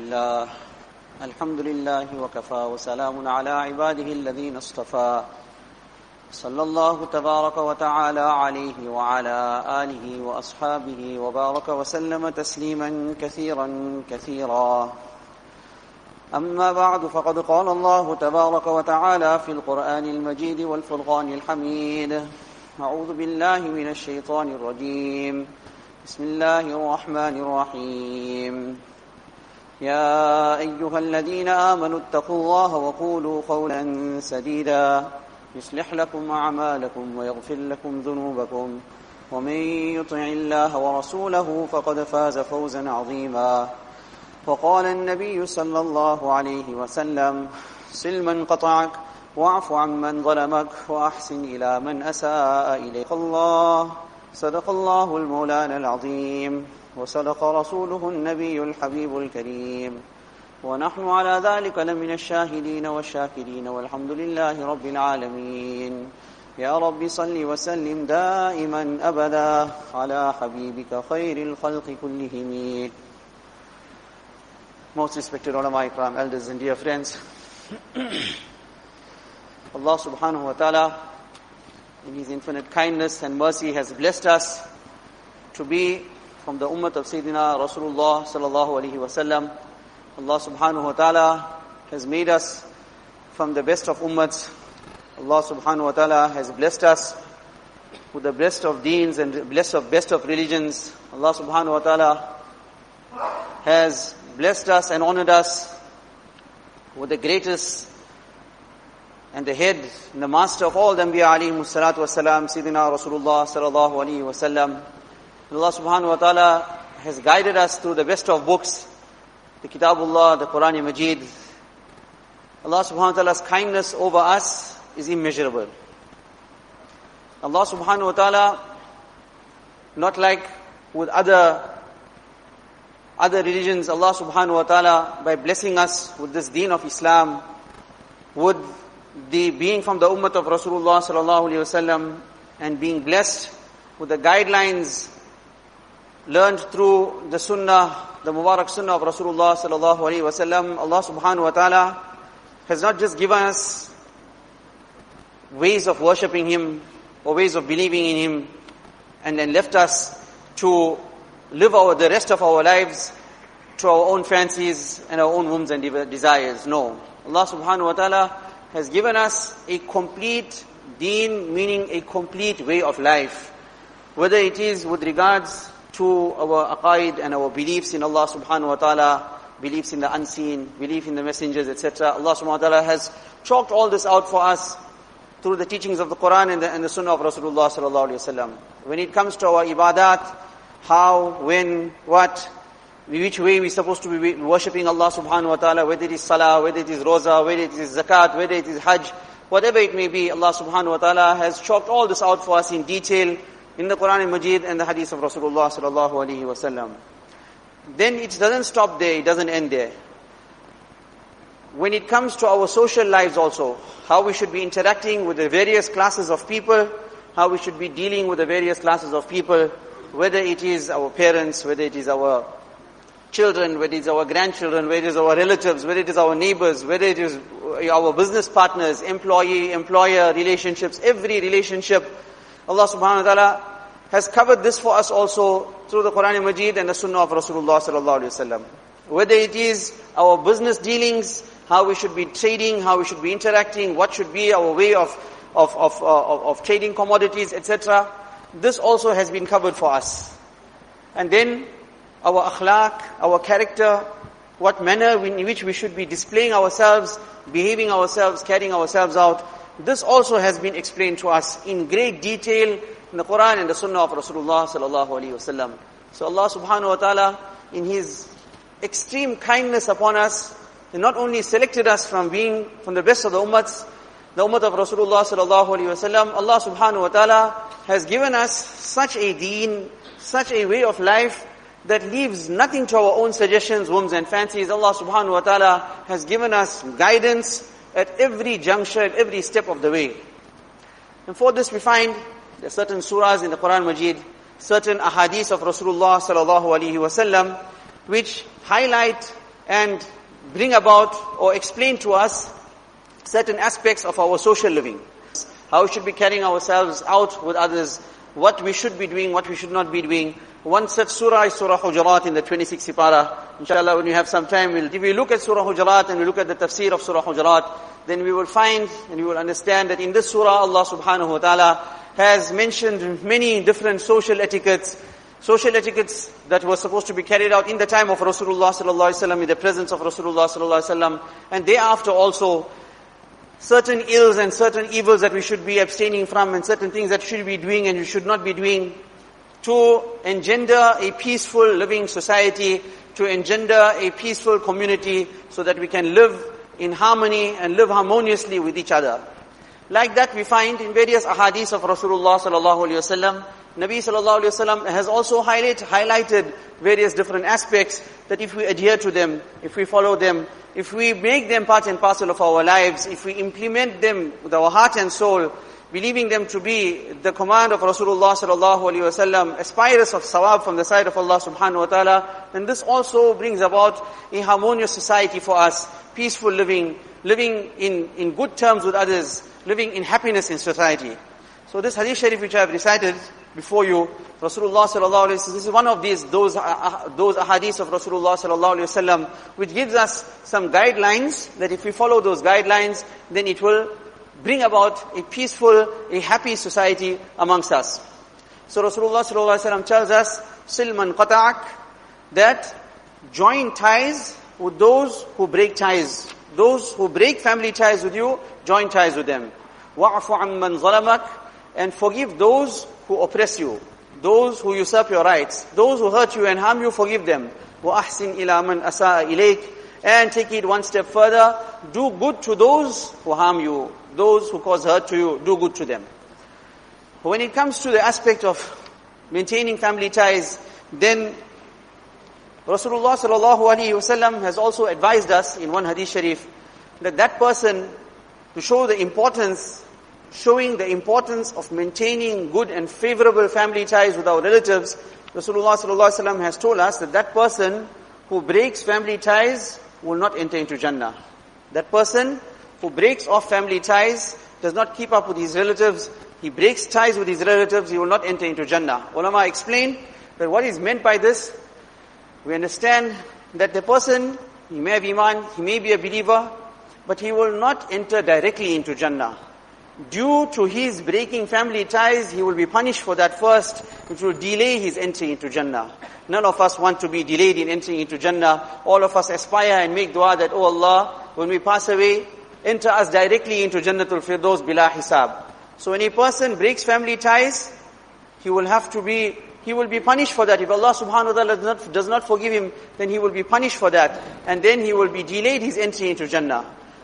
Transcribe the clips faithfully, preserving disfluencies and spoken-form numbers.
لله الحمد لله وكفى وسلام على عباده الذين اصطفى صلى الله تبارك وتعالى عليه وعلى آله وأصحابه وبارك وسلم تسليما كثيرا كثيرا. أما بعد، فقد قال الله تبارك وتعالى في القرآن المجيد والفرقان الحميد: أعوذ بالله من الشيطان الرجيم. بسم الله الرحمن الرحيم. يا أيها الذين آمنوا اتقوا الله وقولوا قولا سديدا يصلح لكم أعمالكم ويغفر لكم ذنوبكم ومن يطع الله ورسوله فقد فاز فوزا عظيما. وقال النبي صلى الله عليه وسلم: صل من قطعك واعف عمن ظلمك وأحسن إلى من أساء إليك. الله صدق الله المولانا العظيم وصدق رسوله النبي الحبيب الكريم، ونحن على ذلك لمن الشاهدين والشاكرين، والحمد لله رب العالمين. يا رب صل وسلم دائما أبدا على حبيبك خير الخلق كلهم. Most respected ulama ikram, elders and dear friends, Allah subhanahu wa ta'ala in His infinite kindness and mercy has blessed us to be from the ummah of Sayyidina Rasulullah sallallahu alaihi wasallam. Allah subhanahu wa ta'ala has made us from the best of ummats. Allah subhanahu wa ta'ala has blessed us with the best of deens and blessed of best of religions. Allah subhanahu wa ta'ala has blessed us and honored us with the greatest and the head and the master of all the Anbiya alayhimu salatu wasalam, Sayyidina Rasulullah sallallahu alayhi wasallam. Allah subhanahu wa ta'ala has guided us through the best of books, the Kitabullah, the Quran Majid. Allah subhanahu wa ta'ala's kindness over us is immeasurable. Allah subhanahu wa ta'ala, not like with other other religions, Allah subhanahu wa ta'ala, by blessing us with this deen of Islam, with the being from the ummah of Rasulullah sallallahu alayhi wasallam, and being blessed with the guidelines learned through the sunnah, the Mubarak sunnah of Rasulullah sallallahu alayhi wasallam, Allah subhanahu wa ta'ala has not just given us ways of worshipping Him or ways of believing in Him and then left us to live our, the rest of our lives to our own fancies and our own whims and desires. No. Allah subhanahu wa ta'ala has given us a complete deen, meaning a complete way of life. Whether it is with regards to our aqaid and our beliefs in Allah subhanahu wa ta'ala, beliefs in the unseen, belief in the messengers, et cetera. Allah subhanahu wa ta'ala has chalked all this out for us through the teachings of the Quran and the, and the Sunnah of Rasulullah sallallahu alayhi wa sallam. When it comes to our ibadat, how, when, what, which way we're supposed to be worshipping Allah subhanahu wa ta'ala, whether it is salah, whether it is roza, whether it is zakat, whether it is hajj, whatever it may be, Allah subhanahu wa ta'ala has chalked all this out for us in detail in the Quran Majid and the hadith of Rasulullah sallallahu alayhi wa sallam. Then it doesn't stop there, it doesn't end there. When it comes to our social lives also, how we should be interacting with the various classes of people, how we should be dealing with the various classes of people, whether it is our parents, whether it is our children, whether it is our grandchildren, whether it is our relatives, whether it is our neighbors, whether it is our business partners, employee, employer relationships, every relationship, Allah subhanahu wa ta'ala has covered this for us also through the Quran Majid and the Sunnah of Rasulullah sallallahu alayhi wa sallam. Whether it is our business dealings, how we should be trading, how we should be interacting, what should be our way of of of, uh, of, of trading commodities, et cetera. This also has been covered for us. And then our akhlaq, our character, what manner in which we should be displaying ourselves, behaving ourselves, carrying ourselves out, this also has been explained to us in great detail in the Quran and the Sunnah of Rasulullah sallallahu alaihi wasallam. So Allah subhanahu wa ta'ala, in His extreme kindness upon us, He not only selected us from being from the best of the ummats, the ummah of Rasulullah sallallahu alaihi wasallam, Allah subhanahu wa ta'ala has given us such a deen, such a way of life that leaves nothing to our own suggestions, whims and fancies. Allah subhanahu wa ta'ala has given us guidance at every juncture, at every step of the way. And for this we find there are certain surahs in the Quran Majid, certain ahadith of Rasulullah sallallahu alaihi wasallam, which highlight and bring about or explain to us certain aspects of our social living. How we should be carrying ourselves out with others, what we should be doing, what we should not be doing. One such surah is Surah Hujurat in the twenty-sixth Sipara. Inshallah, when you have some time, we'll, if we look at Surah Hujurat and we look at the tafsir of Surah Hujurat, then we will find and we will understand that in this surah, Allah subhanahu wa ta'ala has mentioned many different social etiquettes, social etiquettes that were supposed to be carried out in the time of Rasulullah sallallahu alaihi wasallam, in the presence of Rasulullah sallallahu alaihi wasallam, and thereafter also certain ills and certain evils that we should be abstaining from, and certain things that we should be doing and we should not be doing, to engender a peaceful living society, to engender a peaceful community, so that we can live in harmony and live harmoniously with each other. Like that we find in various ahadith of Rasulullah sallallahu alaihi wasallam. Nabi sallallahu alaihi wasallam has also highlight, highlighted various different aspects that if we adhere to them, if we follow them, if we make them part and parcel of our lives, if we implement them with our heart and soul, believing them to be the command of Rasulullah sallallahu alaihi wasallam, aspirers of sawab from the side of Allah subhanahu wa ta'ala, then this also brings about a harmonious society for us, peaceful living, living in, in good terms with others, living in happiness in society. So this hadith sharif which I have recited before you, Rasulullah sallallahu alaihi wasallam, this is one of these, those, uh, those ahadith of Rasulullah sallallahu alaihi wasallam, which gives us some guidelines, that if we follow those guidelines, then it will bring about a peaceful, a happy society amongst us. So Rasulullah sallallahu alaihi wasallam tells us, Silman qata'ak, that join ties with those who break ties. Those who break family ties with you, join ties with them. Wa'fu amman zalamak, and forgive those who oppress you, those who usurp your rights, those who hurt you and harm you, forgive them. وَأَحْسِنْ إِلَى مَنْ أَسَاءَ إِلَيْكَ, and take it one step further, do good to those who harm you, those who cause hurt to you, do good to them. When it comes to the aspect of maintaining family ties, then Rasulullah sallallahu alaihi wasallam has also advised us in one hadith sharif that that person, to show the importance, showing the importance of maintaining good and favorable family ties with our relatives, Rasulullah sallallahu alaihi wasallam has told us that that person who breaks family ties will not enter into Jannah. That person who breaks off family ties, does not keep up with his relatives, he breaks ties with his relatives, he will not enter into Jannah. Ulama explained that what is meant by this, we understand that the person, he may have iman, he may be a believer, but he will not enter directly into Jannah. Due to his breaking family ties, he will be punished for that first, which will delay his entry into Jannah. None of us want to be delayed in entering into Jannah. All of us aspire and make dua that, oh Allah, when we pass away, enter us directly into Jannatul Firdaus bila hisab. So when a person breaks family ties, he will have to be, he will be punished for that. If Allah subhanahu wa ta'ala does not, does not forgive him, then he will be punished for that. And then he will be delayed his entry into Jannah.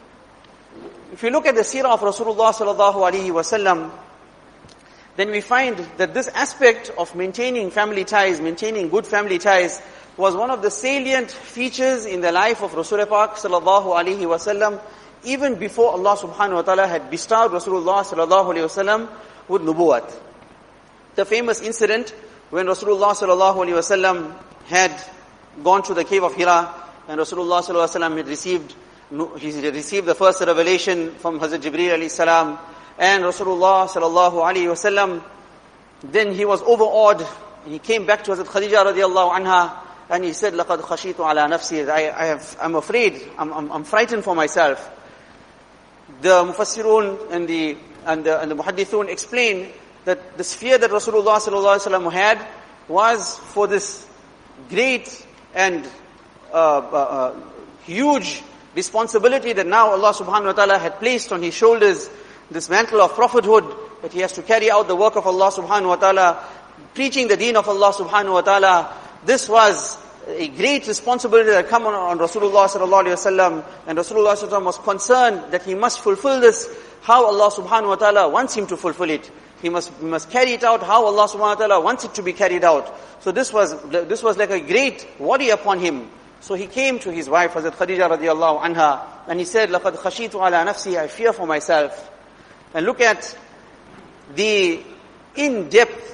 If you look at the seerah of Rasulullah sallallahu alaihi wasallam, then we find that this aspect of maintaining family ties, maintaining good family ties, was one of the salient features in the life of Rasulullah Pak sallallahu alaihi wasallam, even before Allah subhanahu wa ta'ala had bestowed Rasulullah sallallahu alaihi wasallam with nubuwat. The famous incident when Rasulullah sallallahu alaihi wasallam had gone to the cave of Hira, and Rasulullah sallallahu alaihi wasallam had received he received the first revelation from Hazrat Jibreel alayhi salam, and Rasulullah sallallahu alaihi wasallam, then he was overawed. He came back to Hazrat Khadija radiallahu anha, and he said, لَقَدْ خَشِيتُ عَلَى نَفْسِي, I, I have, I'm afraid, I'm, I'm, I'm frightened for myself. The Mufassirun and the, and the, and the Muhaddithun explain that this fear that Rasulullah sallallahu alaihi wasallam had was for this great and uh, uh, uh, huge responsibility that now Allah subhanahu wa ta'ala had placed on his shoulders, this mantle of prophethood, that he has to carry out the work of Allah subhanahu wa ta'ala, preaching the deen of Allah subhanahu wa ta'ala. This was a great responsibility that come on, on Rasulullah sallallahu alaihi wasallam, and Rasulullah sallallahu alaihi wasallam was concerned that he must fulfill this how Allah subhanahu wa ta'ala wants him to fulfill it. He must, he must carry it out how Allah subhanahu wa ta'ala wants it to be carried out. So this was, this was like a great worry upon him. So he came to his wife, Hazrat Khadija radiallahu anha, and he said, لَقَدْ خَشِيتُ عَلَى نَفْسِي, I fear for myself. And look at the in-depth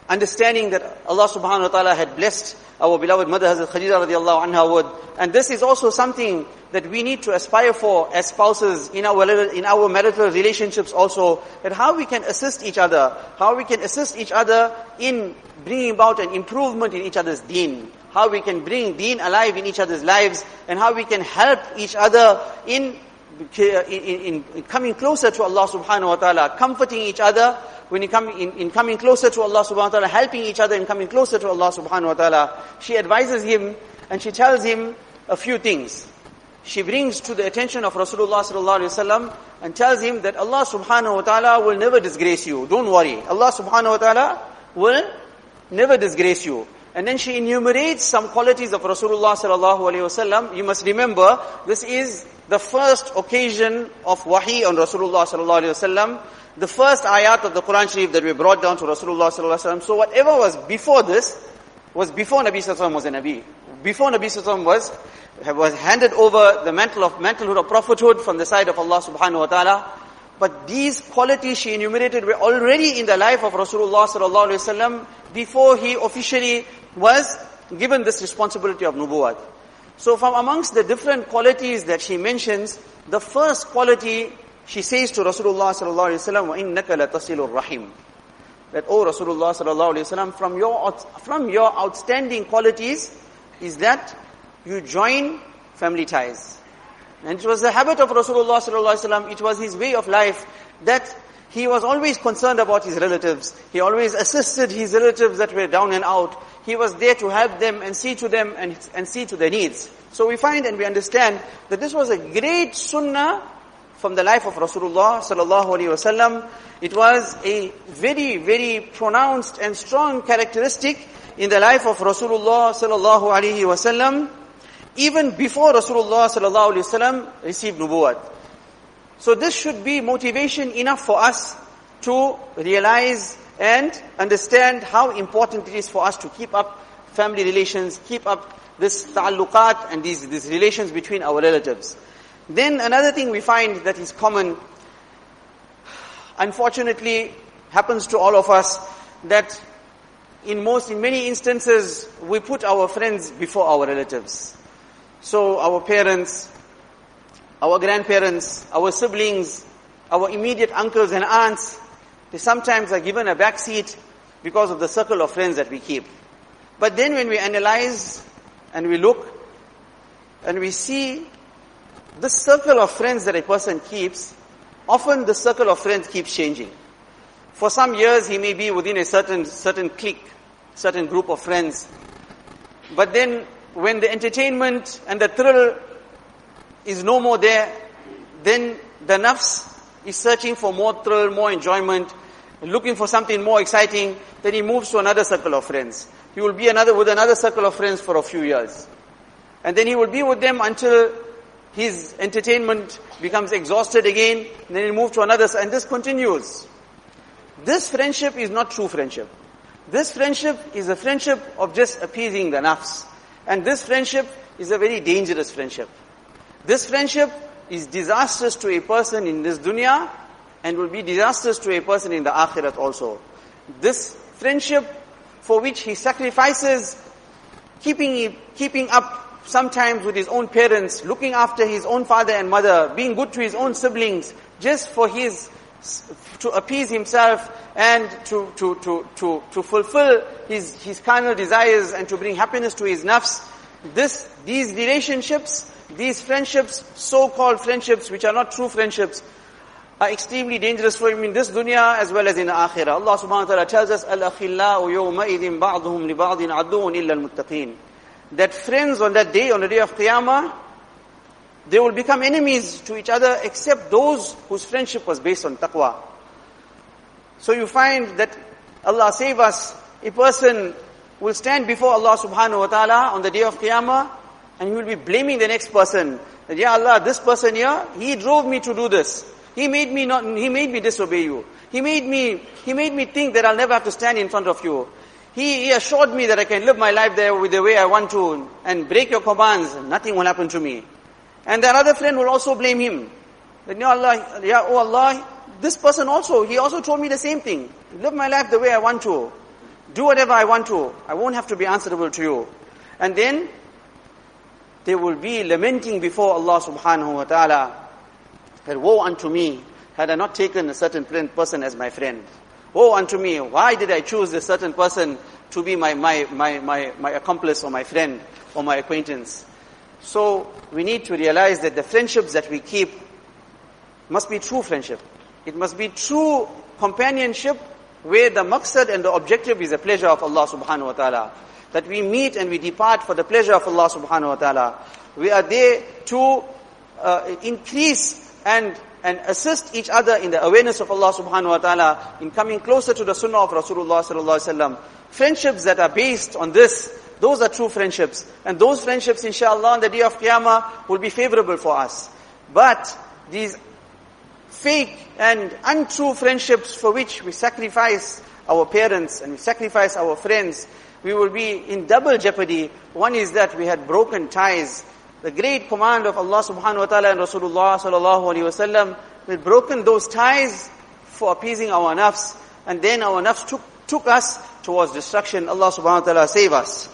understanding that Allah subhanahu wa ta'ala had blessed our beloved mother Hazrat Khadija radiallahu anha would. And this is also something that we need to aspire for as spouses in our in our marital relationships also, that how we can assist each other, how we can assist each other in bringing about an improvement in each other's deen, how we can bring deen alive in each other's lives, and how we can help each other in In, in, in coming closer to Allah subhanahu wa ta'ala, comforting each other when you come in, in coming closer to Allah subhanahu wa ta'ala, helping each other in coming closer to Allah subhanahu wa ta'ala. She advises him and she tells him a few things. She brings to the attention of Rasulullah sallallahu alaihi wasallam and tells him that Allah subhanahu wa ta'ala will never disgrace you. Don't worry. Allah subhanahu wa ta'ala will never disgrace you. And then she enumerates some qualities of Rasulullah sallallahu alaihi wasallam. You must remember, this is the first occasion of wahi on Rasulullah sallallahu alaihi wasallam, the first ayat of the Quran Sharif that we brought down to Rasulullah sallallahu alaihi wasallam. So whatever was before this was before Nabi sallallahu alaihi wasallam was a Nabi. Before Nabi sallallahu alaihi wasallam was was handed over the mantle of mantlehood of prophethood from the side of Allah subhanahu wa ta'ala. But these qualities she enumerated were already in the life of Rasulullah sallallahu alaihi wasallam before he officially was given this responsibility of nubuwwat. So from amongst the different qualities that she mentions, the first quality she says to Rasulullah sallallahu alaihi wasallam, وَإِنَّكَ لَتَصِلُ الرَّحِيمِ, that, oh Rasulullah sallallahu alaihi wasallam, from your from your outstanding qualities is that you join family ties. And it was the habit of Rasulullah sallallahu alaihi wasallam, it was his way of life, that he was always concerned about his relatives. He always assisted his relatives that were down and out. He was there to help them and see to them and, and see to their needs. So we find and we understand that this was a great sunnah from the life of Rasulullah sallallahu alaihi wasallam. It was a very, very pronounced and strong characteristic in the life of Rasulullah sallallahu alaihi wasallam, even before Rasulullah sallallahu alaihi wasallam received nubuwwat. So this should be motivation enough for us to realize and understand how important it is for us to keep up family relations, keep up this ta'alluqat and these, these relations between our relatives. Then another thing we find that is common, unfortunately happens to all of us, that in most, in many instances, we put our friends before our relatives. So our parents, our grandparents, our siblings, our immediate uncles and aunts, they sometimes are given a back seat because of the circle of friends that we keep. But then when we analyze and we look and we see the circle of friends that a person keeps, often the circle of friends keeps changing. For some years he may be within a certain certain clique, certain group of friends. But then when the entertainment and the thrill is no more there, then the nafs is searching for more thrill, more enjoyment, looking for something more exciting, then he moves to another circle of friends. He will be another with another circle of friends for a few years. And then he will be with them until his entertainment becomes exhausted again, and then he'll move to another, and this continues. This friendship is not true friendship. This friendship is a friendship of just appeasing the nafs. And this friendship is a very dangerous friendship. This friendship is disastrous to a person in this dunya and will be disastrous to a person in the akhirat also. This friendship for which he sacrifices keeping keeping up sometimes with his own parents, looking after his own father and mother, being good to his own siblings, just for his to appease himself and to to to to to fulfill his his carnal desires and to bring happiness to his nafs. This these relationships, these friendships, so-called friendships, which are not true friendships, are extremely dangerous for him in this dunya as well as in the akhirah. Allah subhanahu wa ta'ala tells us, Al-akhillau yawma'idhin ba'duhum li ba'din aduun illa al-muttaqeen. That friends on that day, on the day of Qiyamah, they will become enemies to each other except those whose friendship was based on taqwa. So you find that, Allah save us, a person will stand before Allah subhanahu wa ta'ala on the day of Qiyamah, and he will be blaming the next person. That, Ya Allah, this person here, he drove me to do this. He made me not, he made me disobey you. He made me, he made me think that I'll never have to stand in front of you. He, he assured me that I can live my life there with the way I want to and break your commands. Nothing will happen to me. And that other friend will also blame him. That, Ya Allah, Ya oh Allah, this person also, he also told me the same thing. Live my life the way I want to. do whatever I want to. I won't have to be answerable to you. And then they will be lamenting before Allah subhanahu wa ta'ala that woe unto me, had I not taken a certain person as my friend. Woe unto me, why did I choose a certain person to be my, my, my, my, my accomplice or my friend or my acquaintance? So we need to realize that the friendships that we keep must be true friendship. It must be true companionship where the maqsad and the objective is the pleasure of Allah subhanahu wa ta'ala. That we meet and we depart for the pleasure of Allah subhanahu wa ta'ala. We are there to uh, increase and and assist each other in the awareness of Allah subhanahu wa ta'ala, in coming closer to the sunnah of Rasulullah sallallahu alaihi wasallam. Friendships that are based on this, those are true friendships. And those friendships, inshallah, on the day of Qiyamah will be favorable for us. But these fake and untrue friendships for which we sacrifice our parents and we sacrifice our friends, we will be in double jeopardy. One is that we had broken ties. The great command of Allah subhanahu wa ta'ala and Rasulullah sallallahu alaihi wasallam, we had broken those ties for appeasing our nafs, and then our nafs took, took us towards destruction. Allah subhanahu wa ta'ala save us.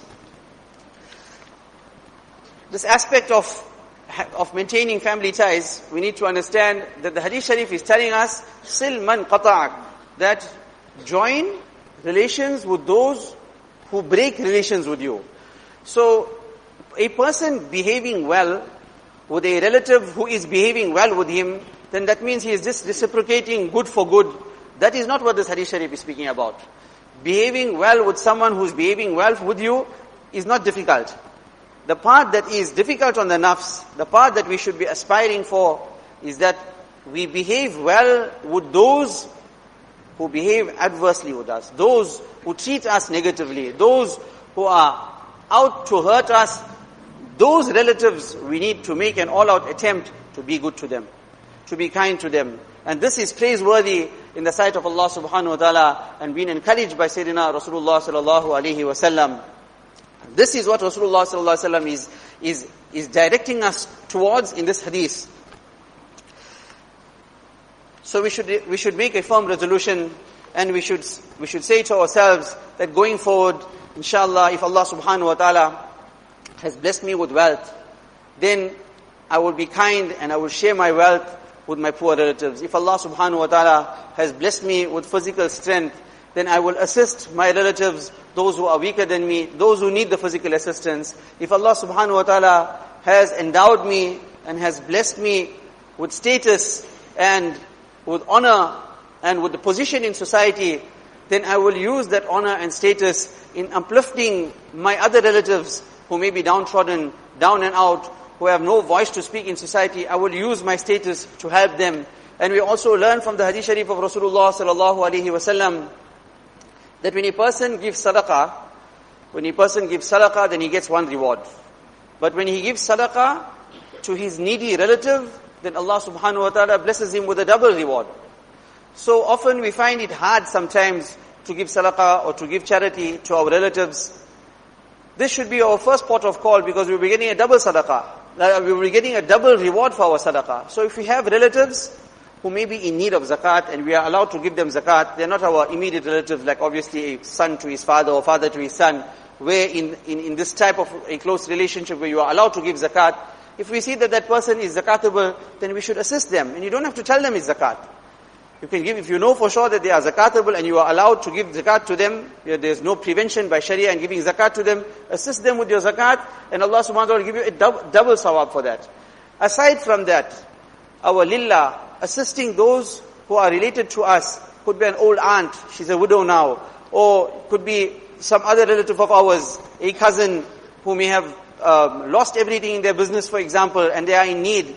This aspect of of maintaining family ties, we need to understand that the Hadith Sharif is telling us, sil man qata'ak, that join relations with those who break relations with you. So, a person behaving well with a relative who is behaving well with him, then that means he is just reciprocating good for good. That is not what this Hadith Sharif is speaking about. Behaving well with someone who is behaving well with you is not difficult. The part that is difficult on the nafs, the part that we should be aspiring for, is that we behave well with those who behave adversely with us, those who treat us negatively, those who are out to hurt us. Those relatives, we need to make an all-out attempt to be good to them, to be kind to them. And this is praiseworthy in the sight of Allah subhanahu wa ta'ala, and being encouraged by Sayyidina Rasulullah sallallahu alaihi wasallam. This is what Rasulullah sallallahu alaihi wasallam is, is, is directing us towards in this hadith. So we should, we should make a firm resolution, and we should, we should say to ourselves that going forward, inshallah, if Allah subhanahu wa ta'ala has blessed me with wealth, then I will be kind and I will share my wealth with my poor relatives. If Allah subhanahu wa ta'ala has blessed me with physical strength, then I will assist my relatives, those who are weaker than me, those who need the physical assistance. If Allah subhanahu wa ta'ala has endowed me and has blessed me with status and with honor and with the position in society, then I will use that honor and status in uplifting my other relatives who may be downtrodden, down and out, who have no voice to speak in society. I will use my status to help them. And we also learn from the Hadith Sharif of Rasulullah sallallahu alaihi wasallam that when a person gives sadaqah, when a person gives sadaqah, then he gets one reward. But when he gives sadaqah to his needy relative, then Allah subhanahu wa ta'ala blesses him with a double reward. So often we find it hard sometimes to give sadaqah or to give charity to our relatives. This should be our first port of call, because we'll be getting a double sadaqah. We'll be getting a double reward for our sadaqah. So if we have relatives who may be in need of zakat and we are allowed to give them zakat, they're not our immediate relatives, like obviously a son to his father or father to his son, where in, in, in this type of a close relationship where you are allowed to give zakat, if we see that that person is zakatable, then we should assist them. And you don't have to tell them it's zakat. You can give, if you know for sure that they are zakatable and you are allowed to give zakat to them, there's no prevention by Sharia in giving zakat to them, assist them with your zakat, and Allah subhanahu wa ta'ala will give you a double, double sawab for that. Aside from that, our lillah, assisting those who are related to us, could be an old aunt, she's a widow now, or could be some other relative of ours, a cousin who may have um, lost everything in their business, for example, and they are in need.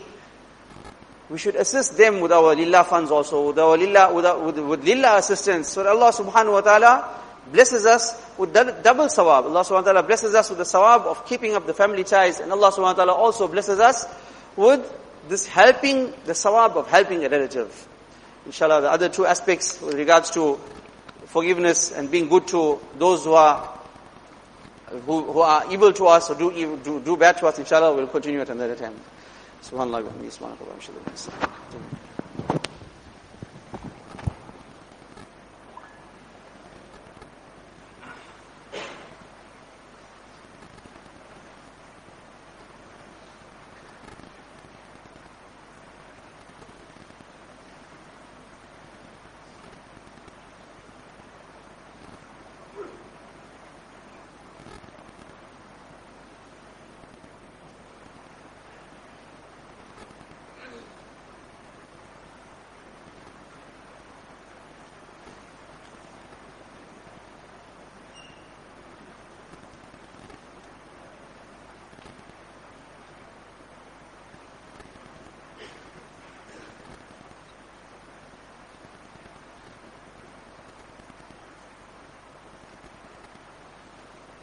We should assist them with our lillah funds also, with our lillah, with, our, with, with lillah assistance. So Allah subhanahu wa ta'ala blesses us with double sawab. Allah subhanahu wa ta'ala blesses us with the sawab of keeping up the family ties. And Allah subhanahu wa ta'ala also blesses us with this helping, the sawab of helping a relative. Inshallah, the other two aspects with regards to forgiveness and being good to those who are who, who are evil to us or do, evil, do, do bad to us, inshallah, we'll continue at another time. Subhanallah wa bihamdihi, subhanallah wa bihamdihi.